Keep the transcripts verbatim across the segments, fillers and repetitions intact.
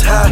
high.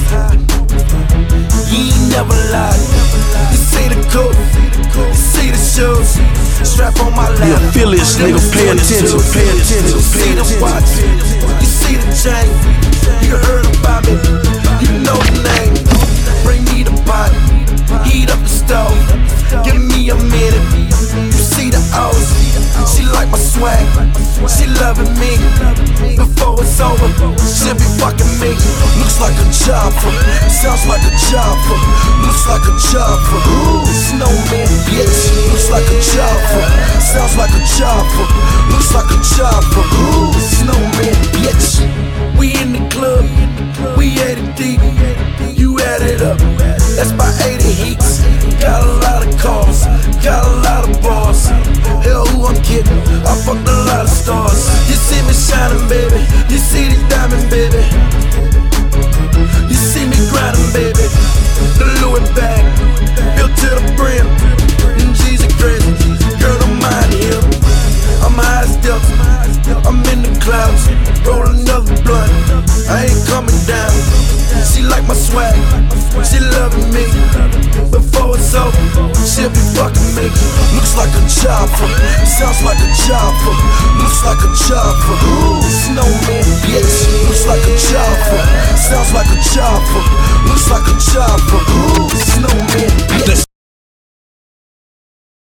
You ain't never lied. You see the coat, you see the shoes, strap on my lap. The affiliates, nigga, pay attention, pay attention, You pay see the attention. watch, you see the chain. You heard about me, you know the name. Bring me the pot, heat up the stove. Give me a minute. You see the O's, she like my swag, she loving me. Before it's over, she'll be fucking me. Looks like a chopper, sounds like a chopper. Looks like a chopper. Ooh, snowman, bitch. Looks like a chopper, sounds like a chopper. Looks like a chopper. Ooh, snowman, bitch. We in the club, we ate it deep. You add it up, that's by eighty heats. Got a lot of cars, got a lot of bars. Hell, who I'm kidding? I fucked a lot of stars. You see me shining, baby. You see the diamond, baby. You see me grinding, baby. The Louis bag, built to the brim. And G's are crazy, girl, don't mind him. I'm high as Delta, I'm in the clouds. Roll another blunt, I ain't coming down. She like my swag, she loving me. Before it's over, she'll be fucking me. Looks like a chopper, sounds like a chopper. Looks like a chopper. Ooh, snowman, bitch. Looks like a chopper, sounds like a chopper. Looks like a chopper.